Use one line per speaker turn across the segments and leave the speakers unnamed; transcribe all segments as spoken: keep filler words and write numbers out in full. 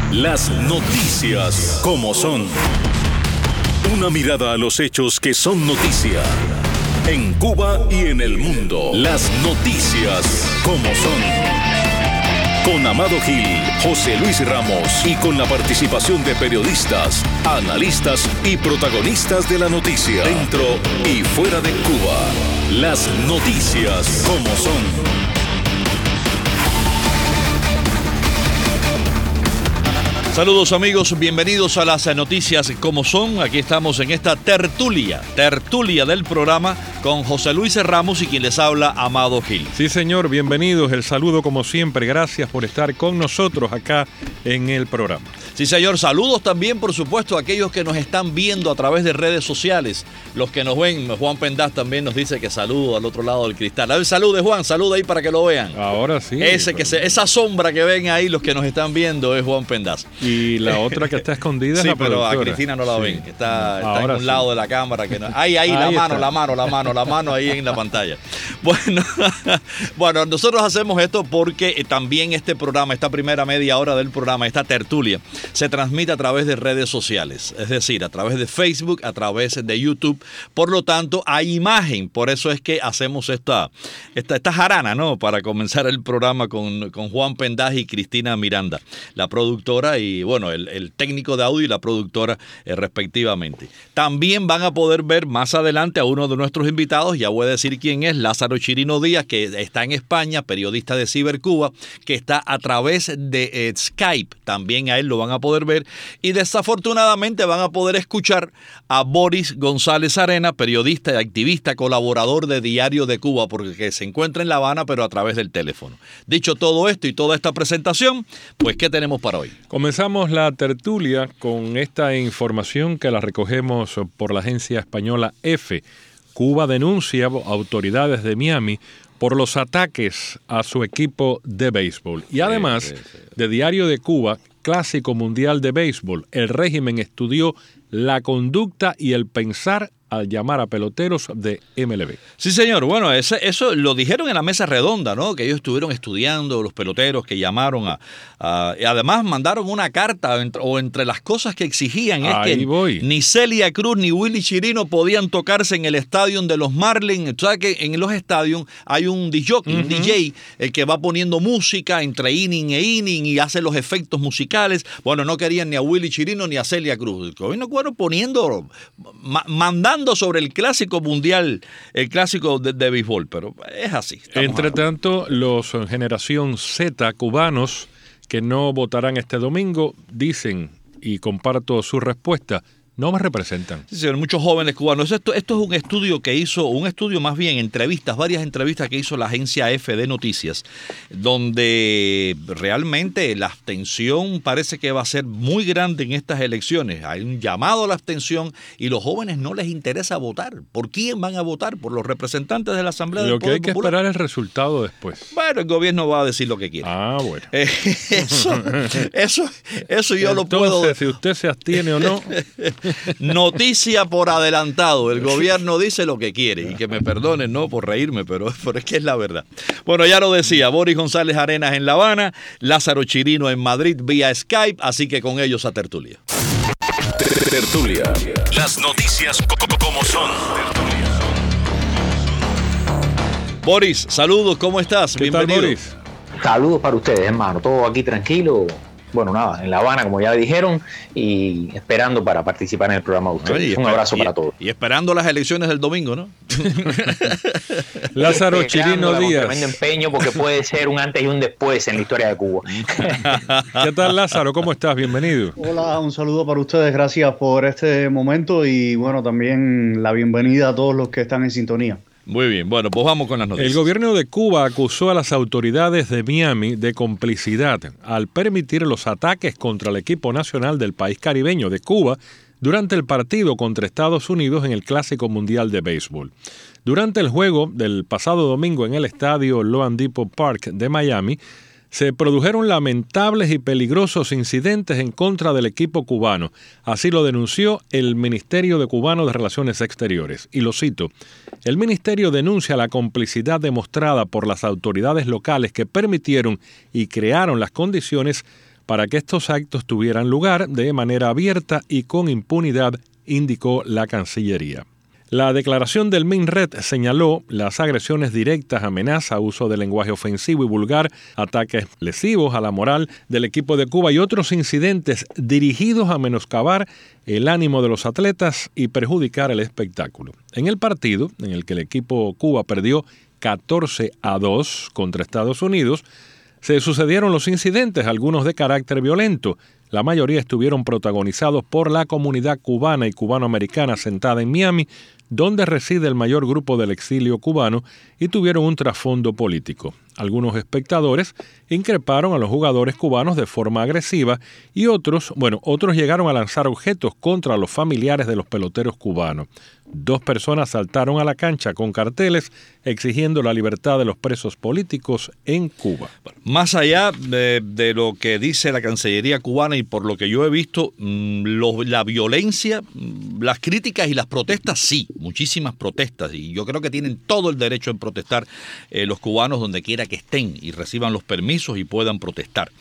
Las noticias como son. Una mirada a los hechos que son noticia. En Cuba y en el mundo. Las noticias como son. Con Amado Gil, José Luis Ramos y con la participación de periodistas, analistas y protagonistas de la noticia. Dentro y fuera de Cuba. Las noticias como son.
Saludos amigos, bienvenidos a las noticias como son. Aquí estamos en esta tertulia, tertulia del programa con José Luis Ramos y quien les habla, Amado Gil.
Sí señor, bienvenidos, el saludo como siempre, gracias por estar con nosotros acá en el programa.
Sí señor, saludos también por supuesto a aquellos que nos están viendo a través de redes sociales, los que nos ven. Juan Pendaz también nos dice que saludo al otro lado del cristal. A ver, salude Juan, salude ahí para que lo vean.
Ahora sí.
Ese que se, esa sombra que ven ahí los que nos están viendo es Juan Pendaz.
Y la otra que está escondida es
sí,
la
pero
productora.
A Cristina no la
sí.
ven, que está, está en un
sí.
lado de la cámara. Que no, ahí, ahí, ahí, la mano, está. la mano, la mano, la mano ahí en la pantalla. Bueno, bueno, nosotros hacemos esto porque también este programa, esta primera media hora del programa, esta tertulia, se transmite a través de redes sociales, es decir, a través de Facebook, a través de YouTube. Por lo tanto, hay imagen, por eso es que hacemos esta, esta, esta jarana, ¿no? Para comenzar el programa con, con Juan Pendaz y Cristina Miranda, la productora y, bueno, el, el técnico de audio y la productora eh, respectivamente. También van a poder ver más adelante a uno de nuestros invitados, ya voy a decir quién es, Lázaro Chirino Díaz, que está en España, periodista de Cibercuba, que está a través de eh, Skype, también a él lo van a poder ver. Y desafortunadamente van a poder escuchar a Boris González Arena, periodista y activista, colaborador de Diario de Cuba, porque se encuentra en La Habana, pero a través del teléfono. Dicho todo esto y toda esta presentación, pues ¿qué tenemos para hoy?
Comenzamos la tertulia con esta información que la recogemos por la agencia española EFE. Cuba denuncia a autoridades de Miami por los ataques a su equipo de béisbol. Y además, sí, sí, sí. de Diario de Cuba, Clásico Mundial de Béisbol, el régimen estudió la conducta y el pensar al llamar a peloteros de M L B.
Sí, señor. Bueno, ese, eso lo dijeron en la mesa redonda, ¿no? Que ellos estuvieron estudiando los peloteros que llamaron a... a y además mandaron una carta, entre, o entre las cosas que exigían es
Ahí
que
voy.
ni Celia Cruz ni Willy Chirino podían tocarse en el estadio de los Marlins. Tú sabes que en los estadios hay un D J, uh-huh. un D J, el que va poniendo música entre inning e inning y hace los efectos musicales. Bueno, no querían ni a Willy Chirino ni a Celia Cruz. El gobierno cubano poniendo, ma- mandando sobre el clásico mundial, el clásico de, de béisbol, pero es así.
Entre
hablando.
tanto, los generación Z cubanos que no votarán este domingo dicen, y comparto su respuesta, no me representan.
Sí, señor, muchos jóvenes cubanos. Esto, esto es un estudio que hizo, un estudio más bien, entrevistas, varias entrevistas que hizo la agencia F de Noticias, donde realmente la abstención parece que va a ser muy grande en estas elecciones. Hay un llamado a la abstención y los jóvenes no les interesa votar. ¿Por quién van a votar? Por los representantes de la Asamblea del
Lo que
Poder
hay que
Popular.
esperar es el resultado después.
Bueno, el gobierno va a decir lo que quiere.
Ah, bueno.
Eh, eso, eso, eso yo
Entonces,
lo puedo...
si usted se abstiene o no...
Noticia por adelantado. El gobierno dice lo que quiere. Y que me perdonen, no por reírme, pero, pero es que es la verdad. Bueno, ya lo decía, Boris González Arenas en La Habana, Lázaro Chirino en Madrid vía Skype, así que con ellos a tertulia.
Tertulia. Las noticias como son.
Boris, saludos, ¿cómo estás?
¿Qué
Bienvenido.
tal, Boris?
Saludos para ustedes, hermano. Todo aquí tranquilo. Bueno, nada, en La Habana, como ya dijeron, y esperando para participar en el programa de ustedes.
Ay,
Un abrazo
y,
para todos.
Y esperando las elecciones del domingo, ¿no?
Lázaro Chirino Díaz.
Tremendo empeño porque puede ser un antes y un después en la historia de Cuba.
¿Qué tal, Lázaro? ¿Cómo estás? Bienvenido.
Hola, un saludo para ustedes. Gracias por este momento y, bueno, también la bienvenida a todos los que están en sintonía.
Muy bien, bueno, pues vamos con las noticias.
El gobierno de Cuba acusó a las autoridades de Miami de complicidad al permitir los ataques contra el equipo nacional del país caribeño de Cuba durante el partido contra Estados Unidos en el Clásico Mundial de Béisbol. Durante el juego del pasado domingo en el estadio Loan Depot Park de Miami, se produjeron lamentables y peligrosos incidentes en contra del equipo cubano. Así lo denunció el Ministerio de Cubano de Relaciones Exteriores. Y lo cito, el ministerio denuncia la complicidad demostrada por las autoridades locales que permitieron y crearon las condiciones para que estos actos tuvieran lugar de manera abierta y con impunidad, indicó la Cancillería. La declaración del MINRED señaló las agresiones directas, amenaza, uso de lenguaje ofensivo y vulgar, ataques lesivos a la moral del equipo de Cuba y otros incidentes dirigidos a menoscabar el ánimo de los atletas y perjudicar el espectáculo. En el partido, en el que el equipo Cuba perdió catorce a dos contra Estados Unidos, se sucedieron los incidentes, algunos de carácter violento. La mayoría estuvieron protagonizados por la comunidad cubana y cubanoamericana asentada en Miami, donde reside el mayor grupo del exilio cubano, y tuvieron un trasfondo político. Algunos espectadores increparon a los jugadores cubanos de forma agresiva y otros, bueno, otros llegaron a lanzar objetos contra los familiares de los peloteros cubanos. Dos personas saltaron a la cancha con carteles exigiendo la libertad de los presos políticos en Cuba.
Más allá de, de lo que dice la Cancillería cubana y por lo que yo he visto, lo, la violencia, las críticas y las protestas, sí, muchísimas protestas, y yo creo que tienen todo el derecho en protestar eh, los cubanos donde quiera que estén y reciban los permisos y puedan protestar.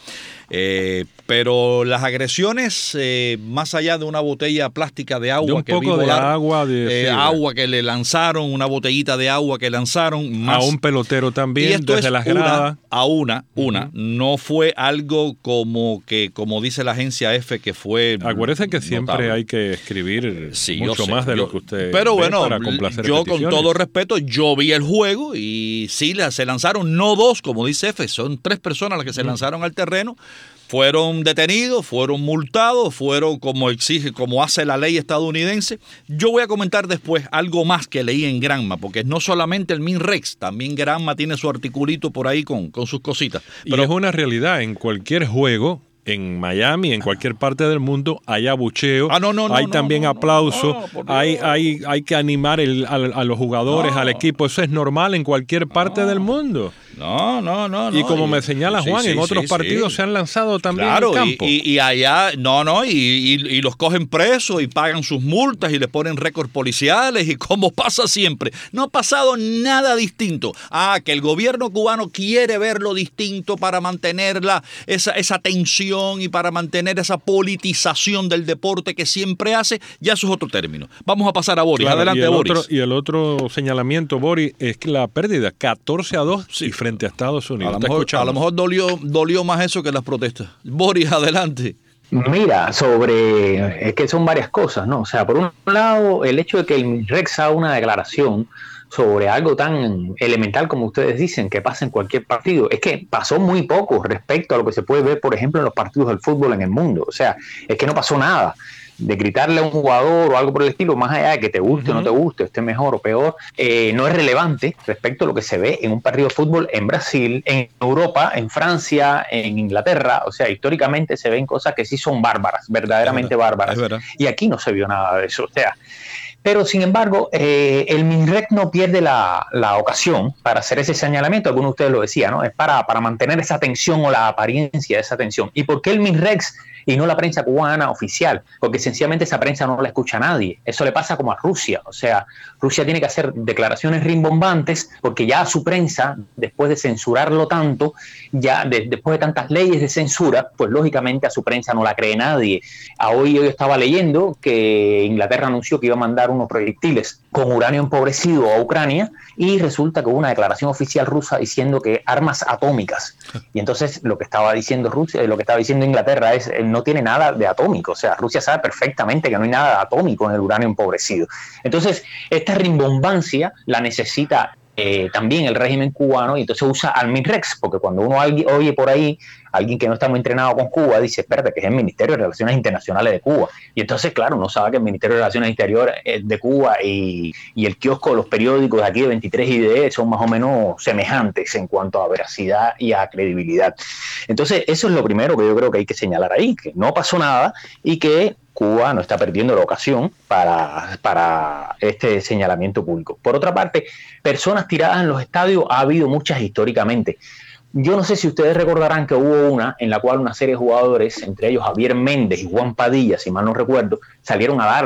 Eh, pero las agresiones, eh, más allá de una botella plástica de agua,
de un
que
poco
vi volar,
de agua, de,
eh,
sí,
agua que le lanzaron, una botellita de agua que lanzaron, más,
a un pelotero también,
y esto
desde
es
las gradas.
Una, a una, una,
uh-huh.
No fue algo como que, como dice la agencia F, que fue.
Acuérdese que siempre
notable.
Hay que escribir
sí,
mucho
sé,
más de
yo,
lo que usted
pero
ve
bueno,
para complacer
yo
peticiones.
Con todo respeto, yo vi el juego y sí, se lanzaron no dos, como dice F, son tres personas las que se uh-huh. lanzaron al terreno. Fueron detenidos, fueron multados, fueron como exige, como hace la ley estadounidense. Yo voy a comentar después algo más que leí en Granma, porque no solamente el MINREX, también Granma tiene su articulito por ahí con, con sus cositas.
Pero y es una realidad, en cualquier juego, en Miami, en cualquier parte del mundo, hay abucheo,
ah, no, no, no,
hay
no,
también
no,
aplauso,
no, no,
hay, hay, hay que animar el, a, a los jugadores, no. al equipo. Eso es normal en cualquier parte no. del mundo.
No, no, no.
Y como
y,
me señala Juan, sí, sí, en otros sí, partidos sí. se han lanzado también
claro,
al campo.
Y, y, y allá, no, no, y, y, y los cogen presos y pagan sus multas y les ponen récords policiales y como pasa siempre. No ha pasado nada distinto. Ah, que el gobierno cubano quiere verlo distinto para mantener la, esa, esa tensión y para mantener esa politización del deporte que siempre hace, ya eso es otro término. Vamos a pasar a Boris.
Claro,
Adelante,
y el
Boris.
Otro, y el otro señalamiento, Boris, es que la pérdida catorce a dos sí. frente a Estados Unidos.
A lo mejor, a lo mejor dolió, dolió más eso que las protestas. Boris, adelante.
Mira, sobre, es que son varias cosas, ¿no? O sea, por un lado, el hecho de que el MINREX haga una declaración sobre algo tan elemental como ustedes dicen, que pasa en cualquier partido, es que pasó muy poco respecto a lo que se puede ver, por ejemplo, en los partidos del fútbol en el mundo. O sea, es que no pasó nada. De gritarle a un jugador o algo por el estilo, más allá de que te guste o uh-huh. no te guste, esté mejor o peor, eh, no es relevante respecto a lo que se ve en un partido de fútbol en Brasil, en Europa, en Francia, en Inglaterra. O sea, históricamente se ven cosas que sí son bárbaras, verdaderamente
es verdad,
bárbaras.
es verdad.
Y aquí no se vio nada de eso. O sea, pero sin embargo, eh, el MINREX no pierde la, la ocasión para hacer ese señalamiento. Algunos de ustedes lo decían, ¿no? Es para, para mantener esa tensión o la apariencia de esa tensión. ¿Y por qué el MINREX y no la prensa cubana oficial? Porque sencillamente esa prensa no la escucha a nadie. Eso le pasa como a Rusia. O sea, Rusia tiene que hacer declaraciones rimbombantes porque ya a su prensa, después de censurarlo tanto, ya de, después de tantas leyes de censura, pues lógicamente a su prensa no la cree nadie. A hoy yo estaba leyendo que Inglaterra anunció que iba a mandar unos proyectiles con uranio empobrecido a Ucrania y resulta que hubo una declaración oficial rusa diciendo que armas atómicas. Y entonces lo que estaba diciendo Rusia, lo que estaba diciendo Inglaterra es no tiene nada de atómico. O sea, Rusia sabe perfectamente que no hay nada de atómico en el uranio empobrecido. Entonces, esta rimbombancia la necesita eh, también el régimen cubano y entonces usa al MINREX, porque cuando uno oye por ahí alguien que no está muy entrenado con Cuba, dice, espérate, que es el Ministerio de Relaciones Internacionales de Cuba. Y entonces, claro, uno sabe que el Ministerio de Relaciones Exteriores de Cuba y, y el kiosco de los periódicos de aquí de veintitrés I D E son más o menos semejantes en cuanto a veracidad y a credibilidad. Entonces, eso es lo primero que yo creo que hay que señalar ahí, que no pasó nada y que Cuba no está perdiendo la ocasión para, para este señalamiento público. Por otra parte, personas tiradas en los estadios ha habido muchas históricamente. Yo no sé si ustedes recordarán que hubo una en la cual una serie de jugadores, entre ellos Javier Méndez y Juan Padilla, si mal no recuerdo, salieron a darle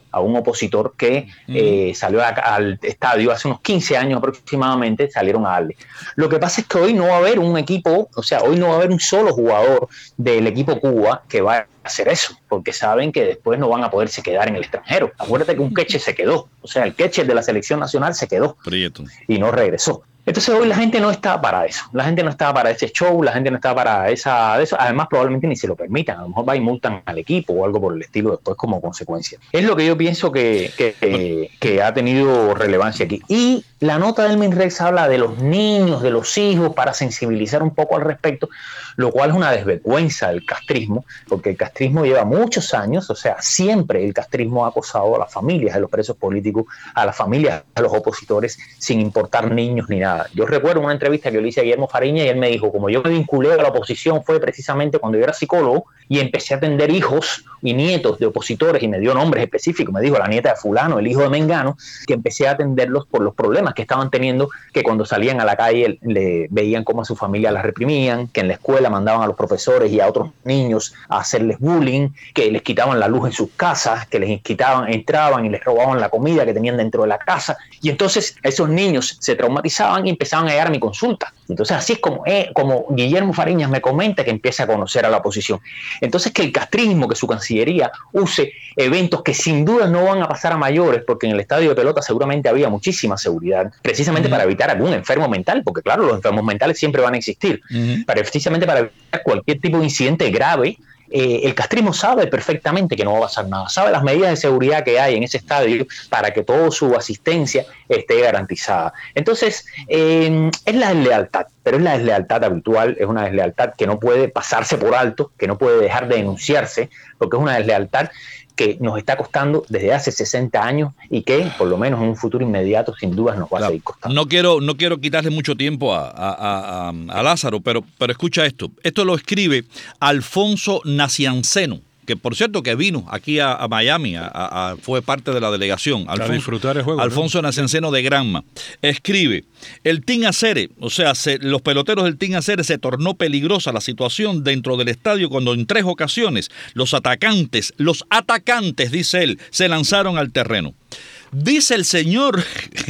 a un opositor que mm. eh, salió a, al estadio hace unos quince años aproximadamente, salieron a darle. Lo que pasa es que hoy no va a haber un equipo, o sea, hoy no va a haber un solo jugador del equipo Cuba que va a hacer eso, porque saben que después no van a poderse quedar en el extranjero. Acuérdate que un queche se quedó, o sea, el queche de la selección nacional se quedó
Prieto.
y no regresó. Entonces hoy la gente no está para eso, la gente no está para ese show, la gente no está para esa, eso, además probablemente ni se lo permitan, a lo mejor va y multan al equipo o algo por el estilo después como consecuencia. Es lo que yo pienso que, que, que, que ha tenido relevancia aquí. Y la nota del MINREX habla de los niños, de los hijos, para sensibilizar un poco al respecto, lo cual es una desvergüenza del castrismo, porque el castrismo lleva muchos años, o sea, siempre el castrismo ha acosado a las familias de los presos políticos, a las familias de los opositores, sin importar niños ni nada. Yo recuerdo una entrevista que yo le hice a Guillermo Fariña y él me dijo, como yo me vinculé a la oposición fue precisamente cuando yo era psicólogo y empecé a atender hijos y nietos de opositores y me dio nombres específicos, me dijo la nieta de fulano, el hijo de Mengano, que empecé a atenderlos por los problemas que estaban teniendo, que cuando salían a la calle le veían cómo a su familia las reprimían, que en la escuela mandaban a los profesores y a otros niños a hacerles bullying, que les quitaban la luz en sus casas, que les quitaban, entraban y les robaban la comida que tenían dentro de la casa, y entonces esos niños se traumatizaban y empezaban a llegar a mi consulta. Entonces así es como, eh, como Guillermo Fariñas me comenta que empieza a conocer a la oposición. Entonces que el castrismo, que su cancillería use eventos que sin duda no van a pasar a mayores, porque en el estadio de pelota seguramente había muchísima seguridad, precisamente uh-huh. para evitar algún enfermo mental, porque claro, los enfermos mentales siempre van a existir, uh-huh. precisamente para evitar cualquier tipo de incidente grave. Eh, el castrismo sabe perfectamente que no va a pasar nada, sabe las medidas de seguridad que hay en ese estadio para que toda su asistencia esté garantizada. Entonces, eh, es la deslealtad, pero es la deslealtad habitual, es una deslealtad que no puede pasarse por alto, que no puede dejar de denunciarse, porque es una deslealtad que nos está costando desde hace sesenta años y que, por lo menos en un futuro inmediato, sin dudas nos va claro. a seguir costando.
No quiero, no quiero quitarle mucho tiempo a, a, a, a Lázaro, pero, pero escucha esto. Esto lo escribe Alfonso Nacianceno, que por cierto que vino aquí a, a Miami, a, a, fue parte de la delegación. Alfonso,
a disfrutar el juego.
Alfonso ¿no? Nacianceno de Granma. Escribe, el Team Acere, o sea, se, los peloteros del Team Acere se tornó peligrosa la situación dentro del estadio cuando en tres ocasiones los atacantes, los atacantes, dice él, se lanzaron al terreno. Dice el señor,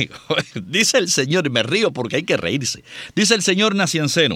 dice el señor, y me río porque hay que reírse, dice el señor Nacianceno,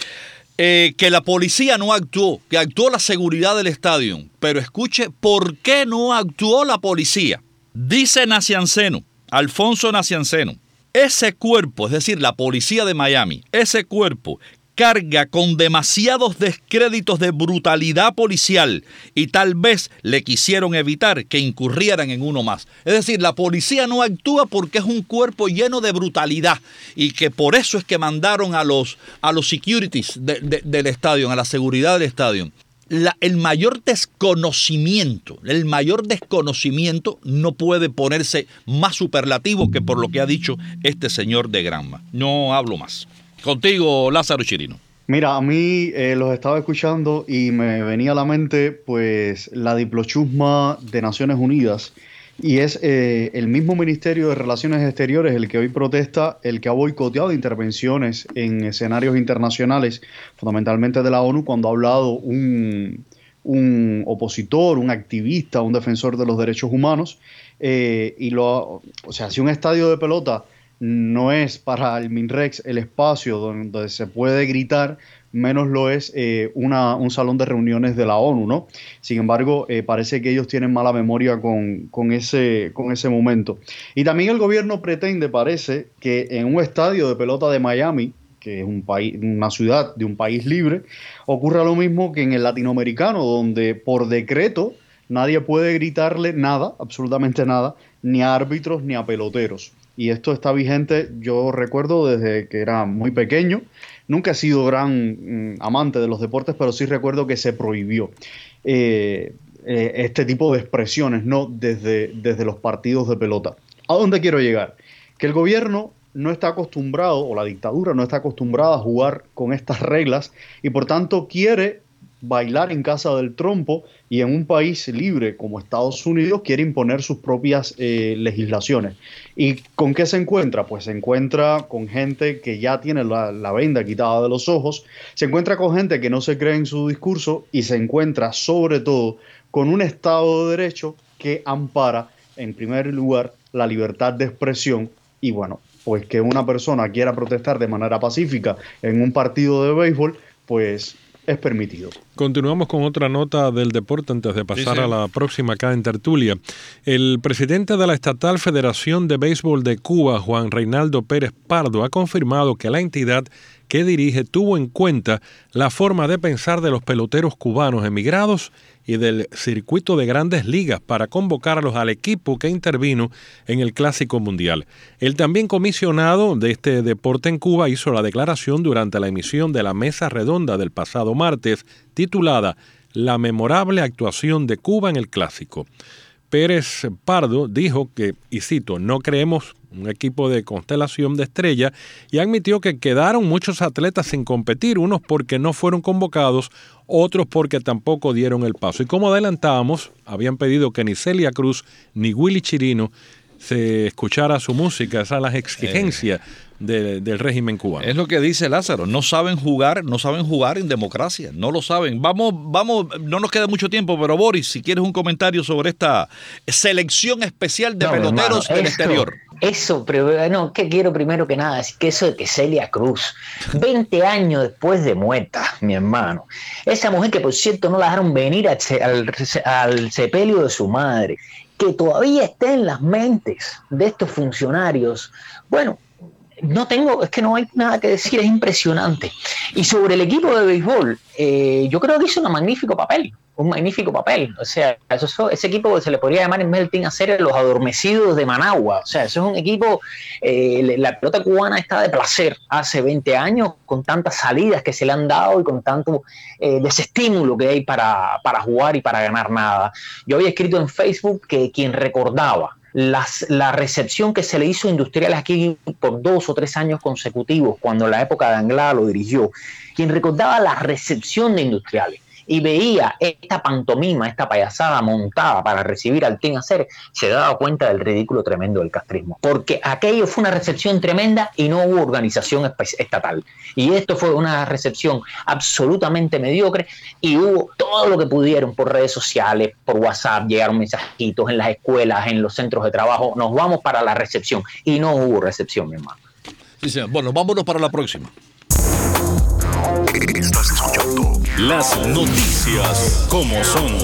Eh, que la policía no actuó, que actuó la seguridad del estadio. Pero escuche, ¿por qué no actuó la policía? Dice Nacianceno, Alfonso Nacianceno, ese cuerpo, es decir, la policía de Miami, ese cuerpo carga con demasiados descréditos de brutalidad policial y tal vez le quisieron evitar que incurrieran en uno más. Es decir, la policía no actúa porque es un cuerpo lleno de brutalidad y que por eso es que mandaron a los, a los securities de, de, del estadio, a la seguridad del estadio. La, el mayor desconocimiento, el mayor desconocimiento no puede ponerse más superlativo que por lo que ha dicho este señor de Granma. No hablo más. Contigo, Lázaro Chirino.
Mira, a mí eh, los estaba escuchando y me venía a la mente pues la diplochusma de Naciones Unidas y es eh, el mismo Ministerio de Relaciones Exteriores el que hoy protesta, el que ha boicoteado intervenciones en escenarios internacionales, fundamentalmente de la ONU, cuando ha hablado un, un opositor, un activista, un defensor de los derechos humanos. Eh, y lo, o sea, si un estadio de pelota no es para el MINREX el espacio donde se puede gritar, menos lo es eh, una, un salón de reuniones de la ONU, ¿no? Sin embargo, eh, parece que ellos tienen mala memoria con, con, ese, con ese momento. Y también el gobierno pretende, parece, que en un estadio de pelota de Miami, que es un país, una ciudad de un país libre, ocurra lo mismo que en el latinoamericano, donde por decreto nadie puede gritarle nada, absolutamente nada, ni a árbitros ni a peloteros. Y esto está vigente, yo recuerdo desde que era muy pequeño, nunca he sido gran mm, amante de los deportes, pero sí recuerdo que se prohibió eh, eh, este tipo de expresiones, ¿no? Desde, desde los partidos de pelota. ¿A dónde quiero llegar? Que el gobierno no está acostumbrado, o la dictadura no está acostumbrada a jugar con estas reglas y por tanto quiere bailar en casa del trompo y en un país libre como Estados Unidos quiere imponer sus propias eh, legislaciones. ¿Y con qué se encuentra? Pues se encuentra con gente que ya tiene la, la venda quitada de los ojos, se encuentra con gente que no se cree en su discurso y se encuentra sobre todo con un Estado de Derecho que ampara en primer lugar, la libertad de expresión y bueno, pues que una persona quiera protestar de manera pacífica en un partido de béisbol, pues es permitido.
Continuamos con otra nota del deporte antes de pasar sí, sí. a la próxima acá en tertulia. El presidente de la Estatal Federación de Béisbol de Cuba, Juan Reinaldo Pérez Pardo, ha confirmado que la entidad que dirige tuvo en cuenta la forma de pensar de los peloteros cubanos emigrados y del circuito de grandes ligas para convocarlos al equipo que intervino en el Clásico Mundial. El también comisionado de este deporte en Cuba hizo la declaración durante la emisión de la mesa redonda del pasado martes, titulada La memorable actuación de Cuba en el Clásico. Pérez Pardo dijo que, y cito, no creemos un equipo de constelación de estrella y admitió que quedaron muchos atletas sin competir, unos porque no fueron convocados, otros porque tampoco dieron el paso. Y como adelantábamos, habían pedido que ni Celia Cruz ni Willy Chirino se escuchara su música, esas son las exigencias eh, de, del régimen cubano.
Es lo que dice Lázaro, no saben jugar, no saben jugar en democracia, no lo saben. Vamos, vamos, no nos queda mucho tiempo, pero Boris, si quieres un comentario sobre esta selección especial de no, peloteros hermano, del esto, exterior.
Eso, pero no, que quiero primero que nada, es que eso de que Celia Cruz, veinte años después de muerta, mi hermano, esa mujer que por cierto no la dejaron venir al, al, al sepelio de su madre, que todavía está en las mentes de estos funcionarios, bueno, no tengo, es que no hay nada que decir, es impresionante. Y sobre el equipo de béisbol, eh, yo creo que hizo un magnífico papel, un magnífico papel. O sea, eso, ese equipo se le podría llamar en vez del Team Hacer los adormecidos de Managua. O sea, eso es un equipo, eh, la pelota cubana está de placer hace veinte años, con tantas salidas que se le han dado y con tanto eh, desestímulo que hay para, para jugar y para ganar nada. Yo había escrito en Facebook que quien recordaba Las, la recepción que se le hizo a Industriales aquí por dos o tres años consecutivos, cuando en la época de Anglada lo dirigió, quien recordaba la recepción de Industriales y veía esta pantomima, esta payasada montada para recibir al Team Hacer, se daba cuenta del ridículo tremendo del castrismo, porque aquello fue una recepción tremenda y no hubo organización estatal, y esto fue una recepción absolutamente mediocre y hubo todo lo que pudieron por redes sociales, por WhatsApp, llegaron mensajitos en las escuelas, en los centros de trabajo, nos vamos para la recepción, y no hubo recepción, mi hermano.
Sí, señor. Bueno, vámonos para la próxima.
Estás escuchando las noticias como son.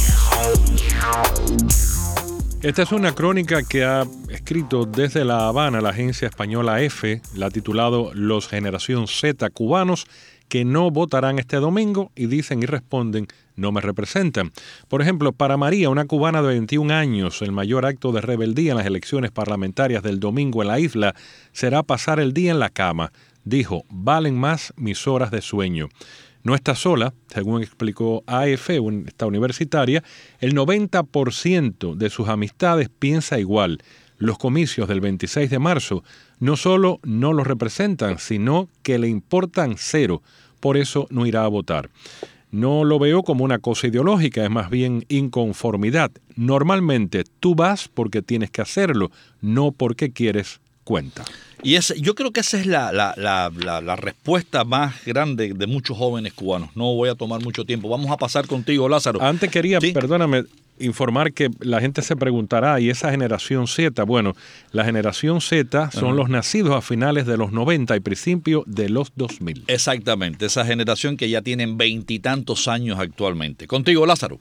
Esta es una crónica que ha escrito desde La Habana la agencia española EFE, la ha titulado Los Generación Z cubanos que no votarán este domingo y dicen y responden no me representan. Por ejemplo, para María, una cubana de veintiún años, el mayor acto de rebeldía en las elecciones parlamentarias del domingo en la isla será pasar el día en la cama. Dijo, valen más mis horas de sueño. No está sola, según explicó A F, esta universitaria, el noventa por ciento de sus amistades piensa igual. Los comicios del veintiséis de marzo no solo no los representan, sino que le importan cero. Por eso no irá a votar. No lo veo como una cosa ideológica, es más bien inconformidad. Normalmente tú vas porque tienes que hacerlo, no porque quieres cuenta.
Y ese, yo creo que esa es la, la, la, la, la respuesta más grande de muchos jóvenes cubanos. No voy a tomar mucho tiempo. Vamos a pasar contigo, Lázaro.
Antes quería,
¿Sí?
perdóname, informar que la gente se preguntará, ¿y esa generación Z? Bueno, la generación Z son uh-huh. los nacidos a finales de los noventa y principios de los dos mil.
Exactamente, esa generación que ya tienen veintitantos años actualmente. Contigo, Lázaro.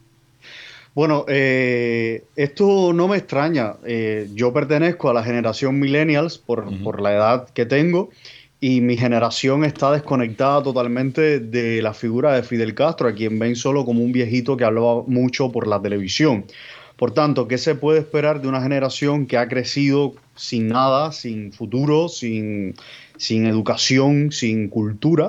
Bueno, eh, esto no me extraña. Eh, yo pertenezco a la generación millennials por, uh-huh. por la edad que tengo y mi generación está desconectada totalmente de la figura de Fidel Castro, a quien ven solo como un viejito que hablaba mucho por la televisión. Por tanto, ¿qué se puede esperar de una generación que ha crecido sin nada, sin futuro, sin, sin educación, sin cultura?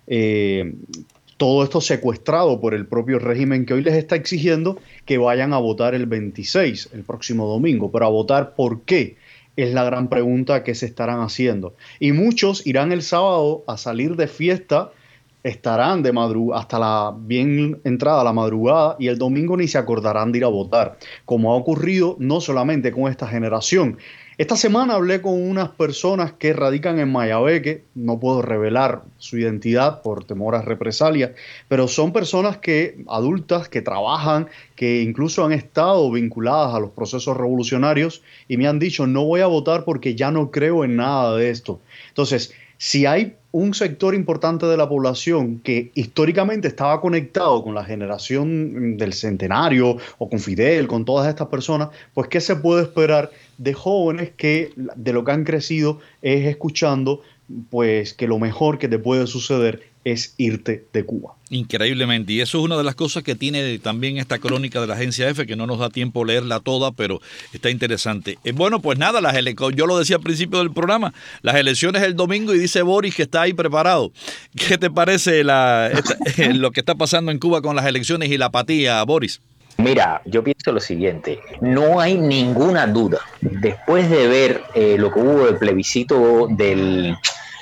Eh, Todo esto secuestrado por el propio régimen que hoy les está exigiendo que vayan a votar el veintiséis, el próximo domingo. Pero a votar ¿por qué? Es la gran pregunta que se estarán haciendo. Y muchos irán el sábado a salir de fiesta, estarán de madrugada hasta la bien entrada la madrugada y el domingo ni se acordarán de ir a votar. Como ha ocurrido no solamente con esta generación. Esta semana hablé con unas personas que radican en Mayabeque, no puedo revelar su identidad por temor a represalias, pero son personas que, adultas, que trabajan, que incluso han estado vinculadas a los procesos revolucionarios y me han dicho, no voy a votar porque ya no creo en nada de esto. Entonces, si hay un sector importante de la población que históricamente estaba conectado con la generación del centenario o con Fidel, con todas estas personas, pues ¿qué se puede esperar de jóvenes que de lo que han crecido es escuchando pues que lo mejor que te puede suceder es irte de Cuba?
Increíblemente, y eso es una de las cosas que tiene también esta crónica de la Agencia F, que no nos da tiempo leerla toda, pero está interesante. Eh, bueno, pues nada, las ele- yo lo decía al principio del programa, las elecciones el domingo y dice Boris que está ahí preparado. ¿Qué te parece la, esta, eh, lo que está pasando en Cuba con las elecciones y la apatía, Boris?
Mira, yo pienso lo siguiente, no hay ninguna duda, después de ver eh, lo que hubo del plebiscito del...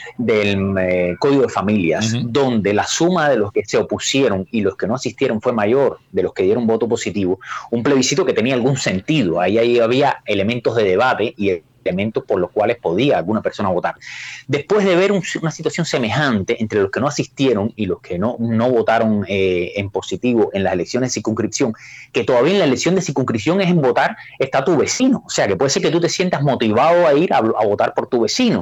del eh, Código de Familias, uh-huh. donde la suma de los que se opusieron y los que no asistieron fue mayor de los que dieron voto positivo, un plebiscito que tenía algún sentido, ahí, ahí había elementos de debate y elementos por los cuales podía alguna persona votar. Después de ver un, una situación semejante entre los que no asistieron y los que no, no votaron eh, en positivo en las elecciones de circunscripción, que todavía en la elección de circunscripción es en votar, está tu vecino, o sea que puede ser que tú te sientas motivado a ir a, a votar por tu vecino.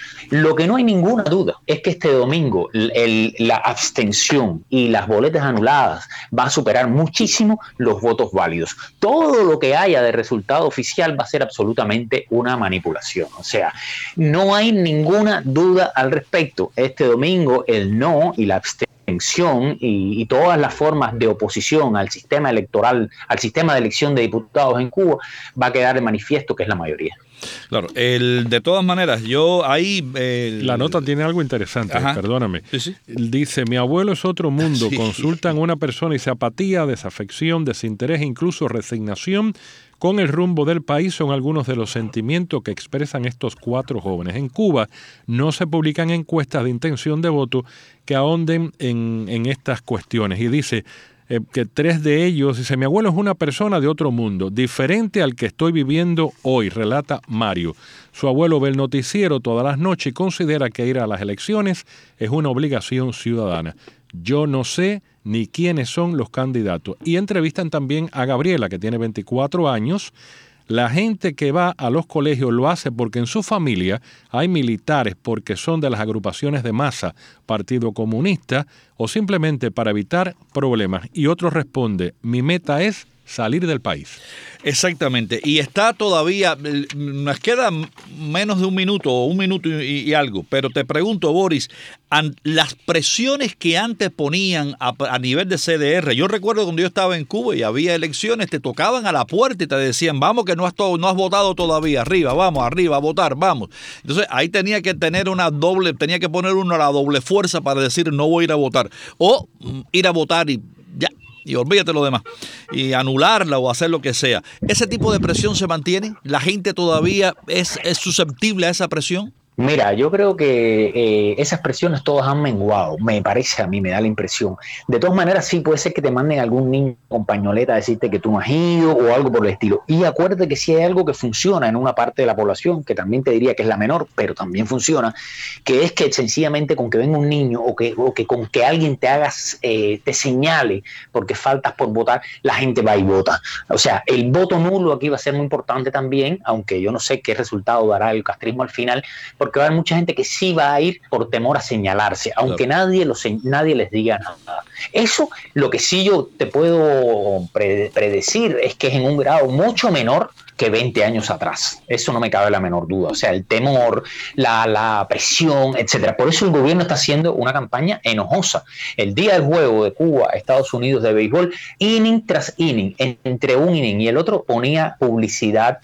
Lo que no hay ninguna duda es que este domingo el, la abstención y las boletas anuladas va a superar muchísimo los votos válidos. Todo lo que haya de resultado oficial va a ser absolutamente una manipulación. O sea, no hay ninguna duda al respecto. Este domingo el no y la abstención y, y todas las formas de oposición al sistema electoral, al sistema de elección de diputados en Cuba va a quedar de manifiesto que es la mayoría.
Claro, el, de todas maneras, yo ahí... El...
La nota tiene algo interesante, Ajá. perdóname. Sí, sí. Dice, mi abuelo es otro mundo, sí. Consultan a una persona y dice apatía, desafección, desinterés, incluso resignación con el rumbo del país son algunos de los sentimientos que expresan estos cuatro jóvenes. En Cuba no se publican encuestas de intención de voto que ahonden en, en estas cuestiones. Y dice... Eh, que tres de ellos, dice, mi abuelo es una persona de otro mundo, diferente al que estoy viviendo hoy, relata Mario. Su abuelo ve el noticiero todas las noches y considera que ir a las elecciones es una obligación ciudadana. Yo no sé ni quiénes son los candidatos. Y entrevistan también a Gabriela, que tiene veinticuatro años. La gente que va a los colegios lo hace porque en su familia hay militares, porque son de las agrupaciones de masa, Partido Comunista, o simplemente para evitar problemas. Y otro responde, mi meta es salir del país.
Exactamente, y está todavía, nos queda menos de un minuto, o un minuto y, y algo, pero te pregunto, Boris, an, las presiones que antes ponían a, a nivel de C D R, yo recuerdo cuando yo estaba en Cuba y había elecciones, te tocaban a la puerta y te decían, vamos que no has, to, no has votado todavía, arriba, vamos, arriba, a votar, vamos. Entonces ahí tenía que tener una doble, tenía que poner uno a la doble fuerza para decir no voy a ir a votar, o ir a votar y ya. Y olvídate lo demás, y anularla o hacer lo que sea. ¿Ese tipo de presión se mantiene? ¿La gente todavía es, es susceptible a esa presión?
Mira, yo creo que eh, esas presiones todas han menguado, me parece a mí, me da la impresión. De todas maneras, sí, puede ser que te manden algún niño con pañoleta a decirte que tú no has ido o algo por el estilo. Y acuérdate que si hay algo que funciona en una parte de la población, que también te diría que es la menor, pero también funciona, que es que sencillamente con que venga un niño o que, o que con que alguien te hagas, eh, te señale porque faltas por votar, la gente va y vota. O sea, el voto nulo aquí va a ser muy importante también, aunque yo no sé qué resultado dará el castrismo al final, porque va a haber mucha gente que sí va a ir por temor a señalarse, aunque claro. nadie, lo, nadie les diga nada. Eso, lo que sí yo te puedo predecir es que es en un grado mucho menor que veinte años atrás. Eso no me cabe la menor duda. O sea, el temor, la, la presión, etcétera. Por eso el gobierno está haciendo una campaña enojosa. El día del juego de Cuba, Estados Unidos de béisbol, inning tras inning, entre un inning y el otro ponía publicidad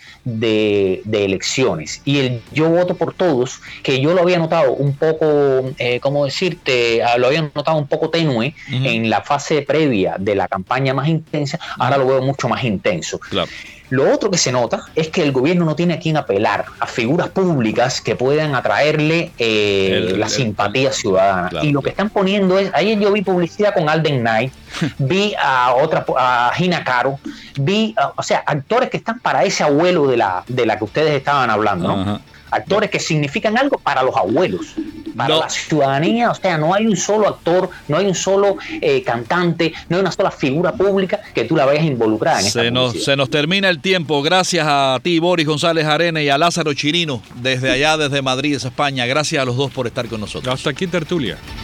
de, de elecciones. Y el yo voto por todos, que yo lo había notado un poco, eh, ¿cómo decirte? Lo había notado un poco tenue uh-huh. en la fase previa de la campaña más intensa, ahora lo veo mucho más intenso. Claro. Lo otro que se nota es que el gobierno no tiene a quién apelar, a figuras públicas que puedan atraerle eh, el, la el, simpatía el, ciudadana. Claro, y lo que están poniendo es, ayer yo vi publicidad con Alden Knight, vi a otra, a Gina Caro, vi, uh, o sea, actores que están para ese abuelo de la, de la que ustedes estaban hablando, ¿no? Ajá. Actores que significan algo para los abuelos, para no. la ciudadanía. O sea, no hay un solo actor, no hay un solo eh, cantante, no hay una sola figura pública que tú la veas involucrada en esta
se nos, se nos termina el tiempo. Gracias a ti, Boris González Arena, y a Lázaro Chirino, desde allá, desde Madrid, España. Gracias a los dos por estar con nosotros.
Hasta aquí, tertulia.